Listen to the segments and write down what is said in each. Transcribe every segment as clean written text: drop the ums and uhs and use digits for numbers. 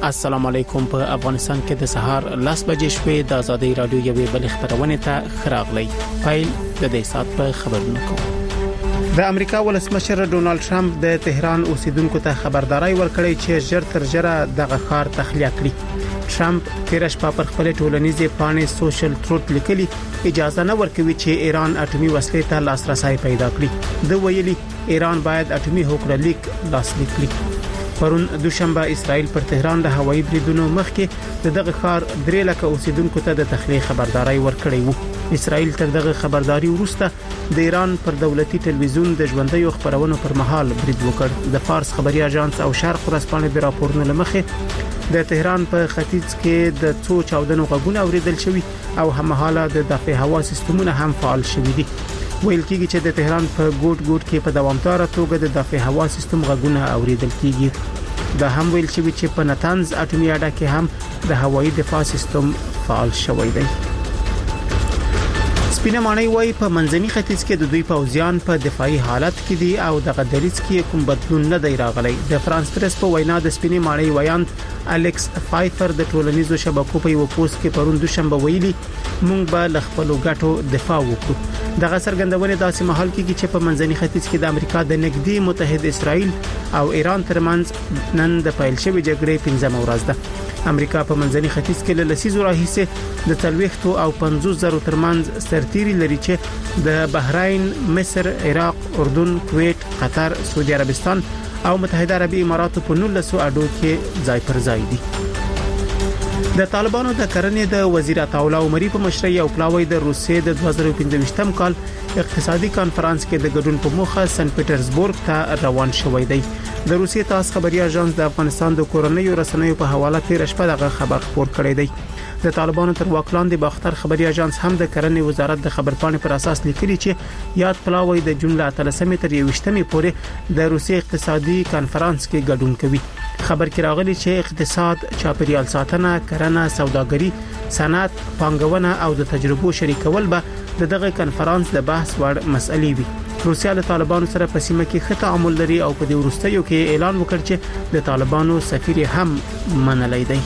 السلام علیکم. په افغانستان کې د سهار 10 بجې شوې د ازادي رادیو یوې بل خبرونه ته خراغلی. فایل د دې سات په خبرونه کوم. د امریکا ولسمشر ډونالد ټرمپ د تهران اوسیدونکو ته خبرداري ورکړې چې ژر تر ژره دغه ښار تخلیه کړي. ټرمپ تیر شپه پر خپل ټولنیزې پاڼې سوشل تروت لیکلي اجازه نه ورکوي چې ایران اټومي وسلې ته لاسرسي پیدا کړي. د ویلي ایران باید اټومي هوکړه لیک لاسلیک کړي. پرون دوشنبه اسرائیل پر تهران د هوایي بریدونو مخکې دغه ښار 3 لک اوسیدونکو ته د تخلیه خبرداري ورکړې وو. اسرائیل تر دغه خبرداري وروسته د ایران پر دولتي ټلویزیون د ژوندۍ خبرونو پر مهال برید وکړ. د فارس خبري اژانس او شرق ورځپاڼې د راپورونو لمخې د تهران په ختیځ کې د څو چاودنو غږونه اوریدل شوي او هممهاله د دفاع هوا سیستمونه هم فعال شوي دي. ویل کېږي چې د تهران په ګوټ کې په دوامدار توګه د دفاع هوا سیستم غږونه اوریدل کېږي. دا هم ویل شوی چې په نتنز اټومي اډه کې هم د هوایي دفاع سیستم فعال شوی دی. سپینه ماڼۍ وای په منځني ختیځ کې د دوی پوځیان په دفاعي حالت کې دي او د دریځ کې کوم بدلون نه دی راغلی. د فرانس پریس په وینا د سپینه ماڼۍ ویاند الکس فایفر د ټولنیزو شبکو په یو پوسټ کې پرون دوشنبه ویلي مونږ به ل خپل ګټو دفاع وکړو. دغه څرګندونه داسې مهال کې چې په منځني ختیځ کې د امریکا د نږدې متحد اسرائیل او ایران ترمنځ نن د پیل شوی جګړې 15مه ورځ ده. امریکا په منځني ختیځ کې له لسیزو راهیسې د 40 او 50 زره ترمنځ سرتيري لري چې د بحرین، مصر، عراق، اردن، کویت، قطر، سعودي عربستان او متحده عربی اماراتو په 19 اډو کې ځای پر ځای دي. د طالبانو د کرنې د وزیر عطاالله عمري په مشرۍ او پلاوی د روسیې د 2015م کال اقتصادي کانفرنس کې د ګډون په موخه سن پټرزبورګ ته روان شوی دی. د روسیې تاس خبري اژانس د افغانستان د کورنیو رسنیو په حواله تیر شپه دغه خبر خبر کړی دی. د طالبانو تر واک لاندې باختر خبري اژانس هم د کرنې وزارت د خبرپاڼې پر اساس لیکلي چې یاد پلاوی د جون له 13 تر 20 پورې د روسیې اقتصادي کانفرنس کې ګډون کوي. خبر کې راغلی چې اقتصاد، چاپیریال ساتنه، کرنه، سوداګري، صنعت، پانګونه او د تجربو شریکول به دغه کانفرنس د بحث وړ مسلې وي. روسیا له طالبانو سره په سیمه کې ښه تعامل لري او په دې وروستیو کې اعلان وکړ چې د طالبانو سفیر هم منلای دی.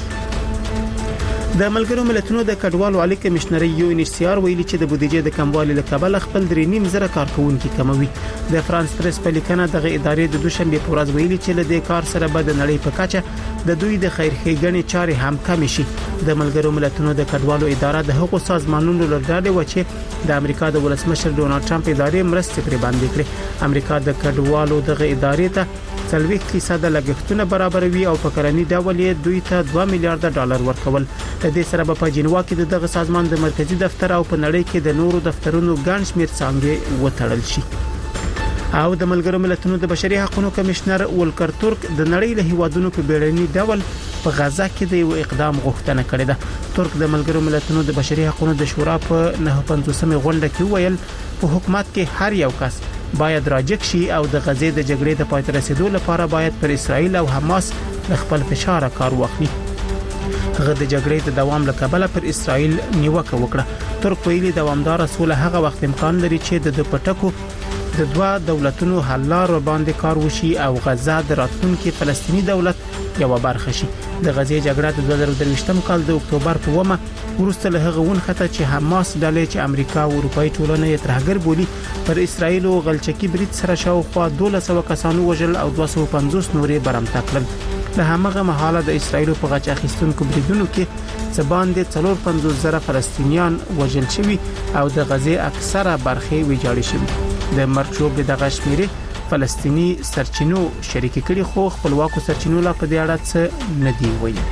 د ملګرو ملتونو د کډوالو عالی کمشنر یو ان ایچ سی آر ویلي چې د بودیجې د کموالي له کبله خپل 3.5 زره کارکونکو کموي. د فرانس پریس په لیکنه دغه ادارې د دوشنبه په ورځ ویلي چې له دې کار سره به د نړۍ په کچه د دوی د خیرخېګنې چارې هم کم شي. د ملګرو ملتونو د کډوالو اداره د حقوقو سازمانونو لپاره و چې د امریکا د ولسمشر ډونالد ټرمپ ادارې مرستې پر باندې کړې. امریکا د کډوالو دغه ادارې ته 30% لګښتونه برابروي او په کرنی ډول یې دوی ته 2 میلیارډ ډالر ورکول. د دې سره په جنیوا کې دغه سازمان د مرکزی دفتر او په نړۍ کې د نورو دفترونو ګڼ شمېر څنګه وټړل شي. او د ملګرو ملتونو د بشري حقوقو کمشنر ولکر ترک د نړۍ له هیوادونو په بیړني ډول په غزا کې د یو اقدام غوښتنه کړې ده. ترک د ملګرو ملتونو د بشري حقوقو د شورا په 950مه غونډه کې ویل په حکومت کې هر یو کس باید راجک شي او د غزې د جګړې د پای ته رسیدو لپاره باید پر اسرائیل او حماس خپل فشار کار واخلي. هغه د جګړې د دوام له کبله پر اسرائیل نیوکه وکړه. ترک ویلي دوامدار سوله هغه وخت امکان لري چې د پټکو د دوه دولتونو حل لار باندې کار وشي او غزه د راتلونکي فلسطینی دولت یو برخه شي. د غزې جګړه د 2023م کال د اکتوبر په ومه ورسته له هغه ونخته چې حماس ډلې چې امریکا او اروپאי ټولنه یې ترهګر بولی پر اسرائیل او غلچکی برید سره شاوخوا 1200 کسانو وژل او 250 نورې برمته کړل. له همغه مهاله د اسرائیل په غچ اخیستونکو بریدونو کې زبان د 450 زره فلسطینیان وژل شوي او د غزې اکثره برخې ویجاړې شوي. د مرچوب د غشمیري فلسطینی سرچینو شریک کړي خو خپلواکو سرچینو لا په دې اړه څه نه دی ویلي.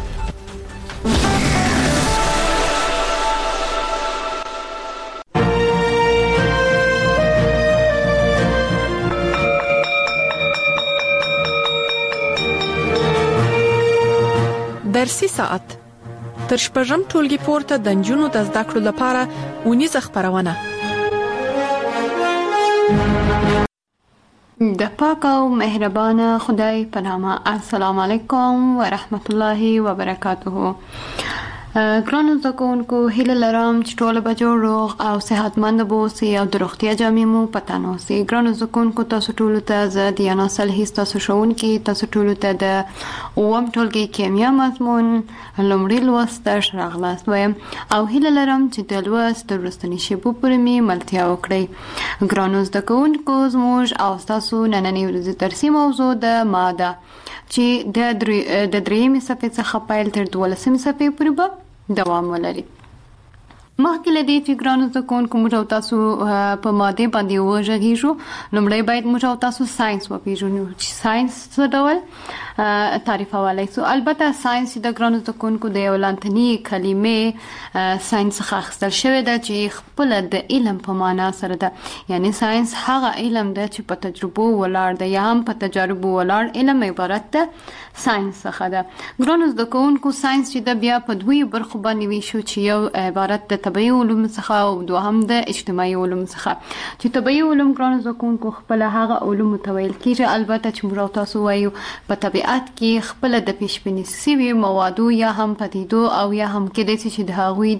درسي ساعت تر شپږم ټولګي پورته د نجونو د زده کړو لپاره ونیزه خبرونه د پاک او مهربانه خدای په نامه. السلام علیکم ورحمت الله وبرکاته. ګرانو زده کوونکو هیله لرم چې ټول به جوړ روغ او صحتمند اوسئ او د روغتیا جامې مو په تن اوسي. ګرانو زده کوونکو تاسو ټولو ته زه دیانا صالحي ستاسو ښوونکې تاسو ټولو ته د اووم ټولګي کیمیا مضمون لومړی لوست درس راغلاست وایم او هیله لرم چې د لوست د وروستنۍ شیبو پورې مې ملتیا وکړئ. ګرانو زده کوونکو زموږ او ستاسو نننۍ ورځې درسي موضوع د ماده چې د درېیمې صفحې څخه پیل تر 12مې صفحې پورې به دوام ولري. مخکې له دې چې ګرانو زده کوونکو موږ او تاسو په ماده باندې وغږیږو لومړی باید موږ او تاسو ساينس وپېژنو چې ساينس څه ډول تعریفولای شو. البته ساينس د ګرانو زده کوونکو د یو لاتینی کلمې ساينس څخه اخیستل شوی ده چې خپل د علم په معنا سره ده. یعنی ساينس هغه علم ده چې په تجربو ولاړ ده یا هم په تجاربو ولاړ علم عبارت ده ساينس څخه ده. ګرانو زده کوونکو ساينس چې د بیا په دوی برخو باندې ویشو چې یو عبارت ده طبيعي علوم څخه او دوهم د اجتماعي علوم څخه. چې طبيعي علوم ګرانو زده کوونکو خپل هغه علوم تویل کیږي البته چې موږ تاسو وایو په طبيعت کې خپل د پیشبینی سوي موادو یا هم پدیدو او یا هم کېدای شي چې د هغوی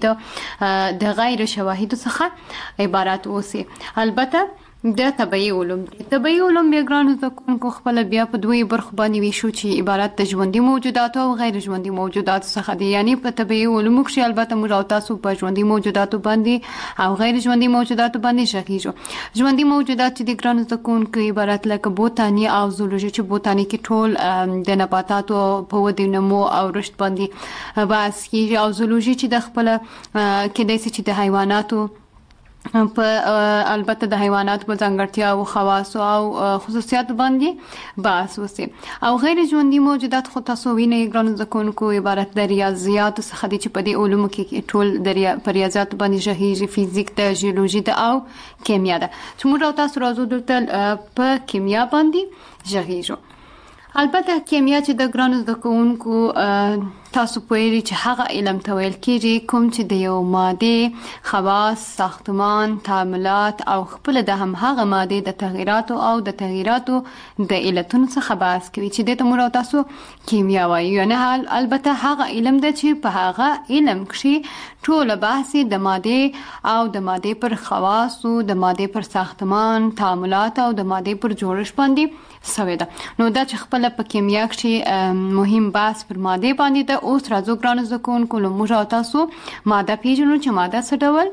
د غیر شواهد څخه عبارت اوسي. البته د طبيعي علوم بیا ګرانو زده کوونکو خپل بیا په دوی برخو باندې ویشو چې عبارت د ژوندي موجوداتو او غیر ژوندي موجوداتو څخه دي. یعنی په طبيعي علومو کې البته موږ او تاسو په ژوندي موجوداتو باندې او غیر ژوندي موجوداتو باندې شغیږو. ژوندي موجودات چې د ګرانو زده کوونکو عبارت لکه بوتاني او زولوژي چې بوتاني کې ټول د نباتاتو په ودې نمو او رشد باندې بحث کیږي او زولوژي چې د خپل کېدای شي چې د حیواناتو په البته د حیوانات په ځانګړتیا او خواص او خصوصیات باندې بحث وسی. او غیر ژوندي موجودات خو تاسو وینئ ګرانو زده کوونکو عبارت د ریاضیات څخه دي چې په دې علومو کې ټول د ریاضیات باندې ژغیږي فزیک د ژیولوژي د او کیمیا ده چې موږ او تاسو راځو دلته په کیمیا باندې ژغیږو. البته کیمیا چې د ګرانو زده کوونکو تاسو پوهیږئ چې هغه علم ته ویل کېږي کوم چې د یو ماده خواص ساختمان تعاملات او خپل د هم هغه ماده د تغییراتو او د تغییراتو د علتونو څخه بحث کوي چې د موږ تاسو کیمیا وایو. یعنی البته هغه علم د چې په هغه علم کې ټول بحث د ماده او د ماده پر خواص او د ماده پر ساختمان تعاملات او د ماده پر جوړښت باندې سوي ده. نو دا چې خپل په کیمیا کې مهم بحث پر ماده باندې ده. اوس راځو ګرانو زده کوونکو موږ او تاسو ماده پیژنو چې ماده څه ډول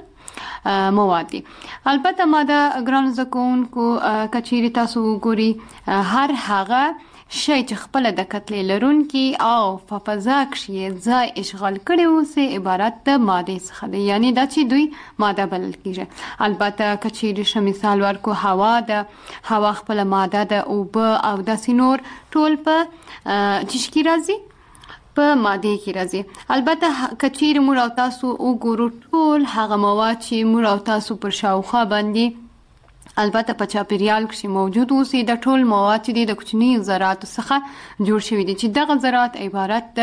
مواد دي. البته ماده ګرانو زده کوونکو کچيري تاسو وګوري هر هغه شی چې خپل د کتلې لرونکي او په فضا کې ځای اشغال کړي اوسه عبارت د ماده څخه دی. یعنی دا چې دوی ماده بلل کیږي. البته کچيري مثال ورکو هوا ده هوا خپل ماده ده او او د سينور ټول په چشکی راځي په ماده کې راځي. البته کچيري موږ او تاسو وګورو ټول هغه مواد چې موږ او تاسو پر شاوخوا باندې البته په چاپیریال کې موجود اوسي د ټول مواد چې د کوچني ذرات څخه جوړ شوي دي چې دغه ذرات عبارت د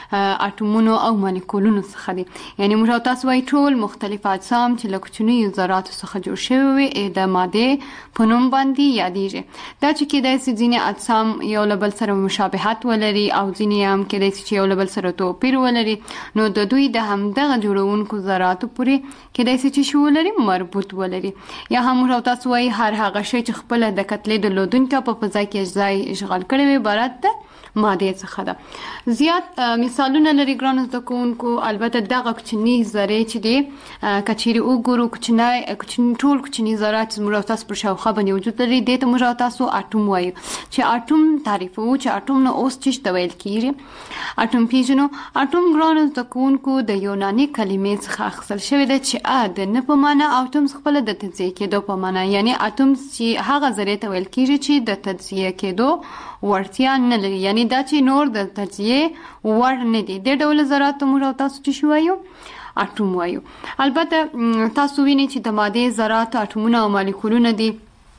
اټومونو او مالیکولونو څخه دي. یعنی موږ تاسو وايي ټول مختلف اجسام چې له کوچني ذرات څخه جوړ شوي وي د ماده په نوم باندې یادېږي. دا چې کېدای شي ځینې اجسام یو له بل سره مشابهت ولري او ځینې هم کېدای شي یو له بل سره توپیر ولري. نو د دوی د همدغه جوړونکو ذراتو پورې کېدای شي چې شو ولري مربوط ولري. یا هم موږ تاسو هر هغه شی چې خپل د کتلې د لودونکو په فضا کې ځای اشغال کړي وي عبارت ده ماده څخه ده. زیات مثالونه لري ګرانو زده کوونکو. البته دغه کوچني ذره چې دي کچيري وګورو کوچني ټول کوچني ذرات موږ تاسو پر شاوخوا باندې وجود لري. د موږ تاسو اټوم وایو چې اټوم تعریفو چې اټوم نو اوس څه تویل کیږي. اټوم پیژنو. اټوم ګرانو زده کوونکو د یوناني کلمې څخه اخیستل شوی دی چې د نه په معنا اټوم خپل د تجزیه کېدو په معنا. یعنی اټوم چې هغه ذره تویل کیږي چې د تجزیه کېدو ورتیا نه لري. یعنی دا چې نور د تجزیه ور نه دي. د ډول ذرات موږ تاسو چې شوایو اټوم وایو. البته تاسو وینئ چې د ماده ذرات اټومونه او مالیکولونه دي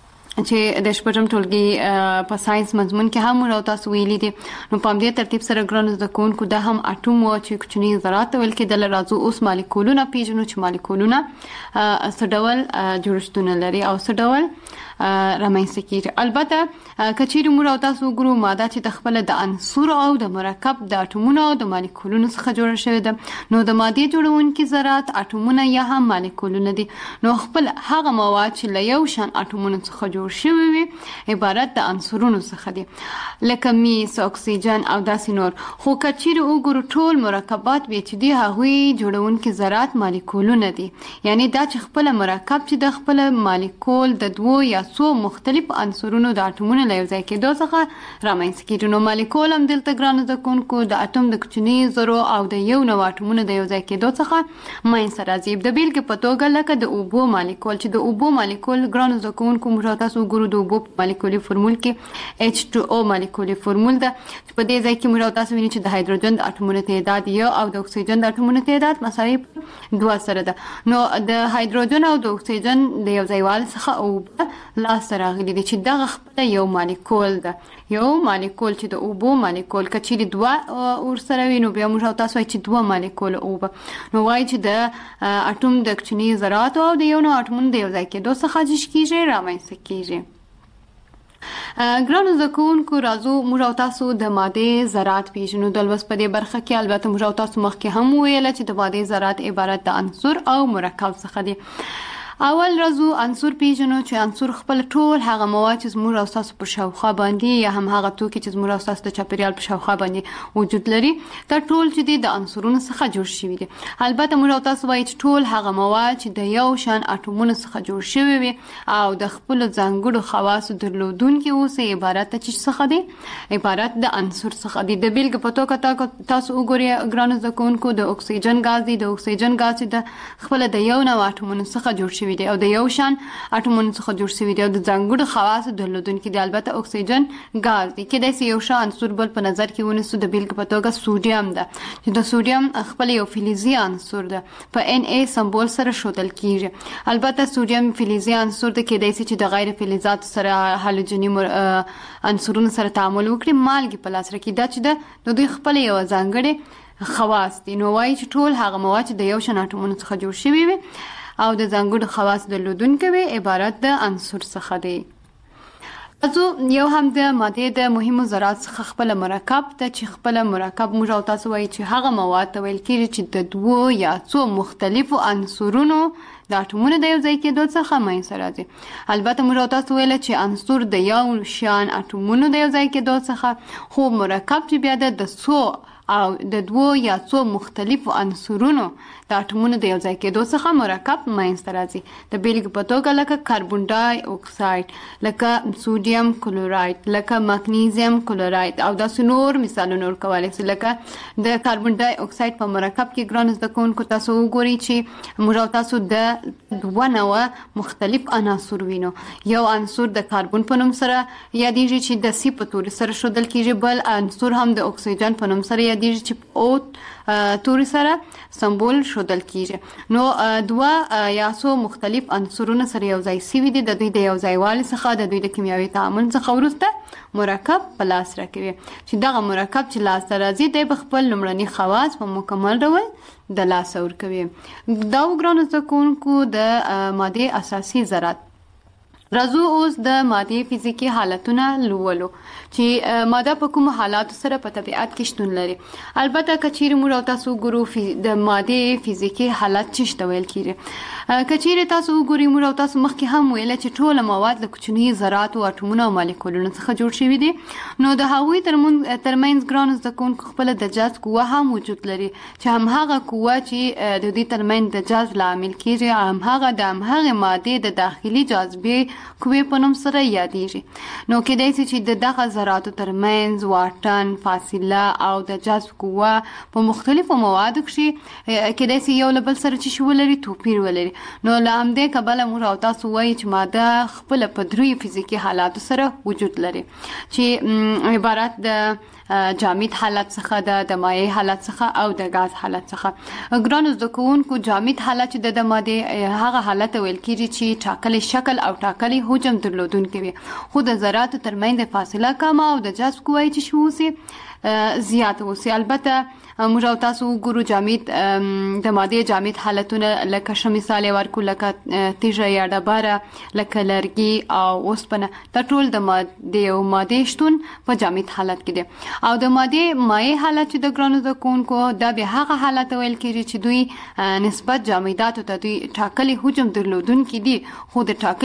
چې د شپږم ټولګي په ساينس مضمون کې هم راو تاسو ویلي دي. نو په دې ترتیب سره ګرانو زده کوونکو دا هم اټوم و چې کوچني ذرات ول کې د راځو اوس مالیکولونه پیژنو چې مالیکولونه څه ډول جوړښتونه لري او څه ډول رامنځته کیږي. البته کچیر موږ او تاسو ګورو ماده چې د خپل د عنصر او د مرکب د اټومونو او د مالیکولونو څخه جوړه شوې ده، نو د ماده جوړونکي ذرات اټومونه یا هم مالیکولونه دي. نو خپل هغه مواد چې له یو شان اټومونو څخه جوړ شوي وي عبارت د عنصرونو څخه دي، لکه میس، اکسیجن او داسې نور. خو کچیر وګورو ټول مرکبات به چې دي هغوی جوړونکي ذرات مالیکولونه دي، یعنی دا چې خپل مرکب چې د خپل مالیکول د دوو یا څو مختلف عنصرونو د اټومونو له یو ځای کېدو څخه رامنځته کیږي. نو مالیکول هم دلته ګرانو زده کوونکو د اټوم د کوچني ذرو او د یو نوع اټومونو د یو ځای کېدو څخه منځته راځي. د بیلګې په توګه لکه د اوبو مالیکول، چې د اوبو مالیکول ګرانو زده کوونکو موږ تاسو ګورو د اوبو مالیکولي فورمول کې H2O مالیکولي فورمول ده، چې په دې ځای کې موږ تاسو وینئ چې د هایدروجن د اټومونو تعداد یو او د اکسیجن د اټومونو تعداد مساوي 2 سره ده. نو د هایدروجن او د اکسیجن د یو ځایوالي څخه اوبه لاسته راغلي دي چې دغه خپله یو مالیکول ده. یو مالیکول چې د اوبو مالیکول که چیرې دوه ورسره وي نو بیا موږ تاسو وایي چې 2 مالیکول اوبه، نو وایي چې د اټوم د کوچني ذراتو او د یو نوع اټومونو د یو ځای کېدو څخه جوړ کیږي، رامنځته کیږي. ګرانو زده کوونکو راځو موږ او تاسو د مادې ذرات پیژنو. د لوست په دې برخه کې البته موږ او تاسو مخکې هم ویل چې د مادې ذرات عبارت د عنصر او مرکب څخه دي. اول راځو عنصر پیژنو، چې عنصر خپل ټول هغه مواد چې زموږ او تاسو په شاوخوا باندې یا هم هغه توکي چې زموږ او تاسو د چاپیریال په شاوخوا باندې وجود لري دا ټول چې دي د عنصرونو څخه جوړ شوي دي. البته موږ او تاسو وایي چې ټول هغه مواد چې د یو شان اټومونو څخه جوړ شوي وي او د خپل ځانګړو خواصو درلودونکي اوسي عبارت څخه دي، عبارت د عنصر څخه دي. د بیلګې په توګه تاسو وګورئ ګرانو زده کوونکو د اکسیجن غاز دی. د اکسیجن غاز د خپل د یو نوع اټومونو څخه جوړ شوی دی او د یو شان اټومونو څخه جوړ شوی دی او د ځانګړو خواصو درلودونکي دی. البته اکسیجن غاز دی کېدای شي یو شان عنصر بل په نظر کې ونیسو. د بیلګې په توګه سوډیم ده، چې د سوډیم خپل یو فلزي عنصر ده، په Na سمبول سره ښودل کیږي. البته سوډیم فلزي عنصر ده، کېدای شي چې د غیر فلزاتو سره هالوجني عنصرونو سره تعامل وکړي، مالګې په لاس راکړي. دا چې د دوی خپل یو ځانګړي خواص دي. نو وایي چې ټول هغه مواد چې د یو شان اټومونو څخه جوړ شوي وي او د ځانګړو خواص درلودونکي وي عبارت د عنصر څخه دی. یو هم د مادې د مهمو ذرات څخه خپل مرکب ته، چې خپل مرکب موږ او تاسو وایي چې هغه مواد ته ویل کېږي چې د دوو یا څو مختلفو عنصرونو د اټومونو د یو ځای کېدو څخه منځته راځي. البته موږ او تاسو ویل چې عنصر د یو شان اټومونو د یو ځای کېدو څخه، خو مرکب چې بیا د څو او د دوو یا څو مختلفو عنصرونو د اټومونو د یو ځای کېدو څخه مرکب منځته راځي. د بیلګې په توګه لکه کاربن ډای اکساید، لکه سوډیم کلوراید، لکه مګنیزیم کلوراید او داسې نور مثالونه ورکولی شي. لکه د کاربن ډای اکساید په مرکب کې ګرانو زده کوونکو تاسو وګورئ چې موږ او تاسو د 2 نوع مختلف عناصر وینو. یو عنصر د کاربن په نوم سره یادیږي چې د سی په توري سره ښودل کیږي، بل عنصر هم د اکسیجن په نوم سره یادیږي چې او توري سره سمبول ښودل کیږي. نو 2 یا څو مختلف عنصرونه سره یو ځای شوي دي. د دوی د یو ځایوالي څخه، د دوی د کیمیاوي تعامل څخه وروسته مرکب په لاس راکوي، چې دغه مرکب چې لاس ته راځي دی به خپل لومړني خواص په مکمل ډول د لاسه ورکوي. دا ګرانو زده کوونکو د مادې اساسي ذرات. راځو اوس د مادې فزیکي حالتونه لولو، چې ماده په کوم حالاتو سره په طبیعت کې شتون لري. البته که چیرې موږ او تاسو وګورو د مادې فزیکي حالت څه ته ویل کیږي. که چیرې تاسو وګورئ موږ او تاسو مخکې هم ویل چې ټول مواد له کوچني ذراتو، اټومونو او مالیکولونو څخه جوړ شوي دي. نو د هغوی ترمنځ ګرانو زده کوونکو خپله د جذب قوه هم وجود لري، چې همهغه قوه چې د دوی ترمنځ د جذب لامل کیږي همهغه د همهغې مادې د داخلي جاذبې قوې په نوم سره یادیږي. نو کېدای شي چې د دغه ذراتو ترمنځ واټن، فاصله او د جذب قوه په مختلفو موادو کې کېدای شي یو له بل سره چې ولري توپیر ولري. نو له همدې کبله موږ او تاسو وایي چې ماده خپله په 3 فزیکي حالاتو سره وجود لري، چې عبارت د جامد حالت څخه ده، د مایع حالت څخه او د غاز حالت څخه. ګرانو زده کوونکو جامد حالت چې د مادې هغه حالت ویل کېږي چې ټاکلی شکل او ټاکلی ټاکلي حجم درلودونکي وي خو د ذراتو ترمنځ فاصله کم او د جذب قوه چې شو سي زیات اوسي. البته موږ او تاسو ګورو جامد د ماده جامد حالتونه لکه مثال ورکو لکه تیږه یا ډبره لکه لرګي او اوسپنه دا ټول د ماده شتون په جامد حالت کې دي او د ماده مایع حالت چې د ګرانو زکونکو دا به هغه حالت ویل کېږي چې دوی نسبت جامداتو ته دوی ټاکلي حجم درلودونکي دي خو د ټاکلي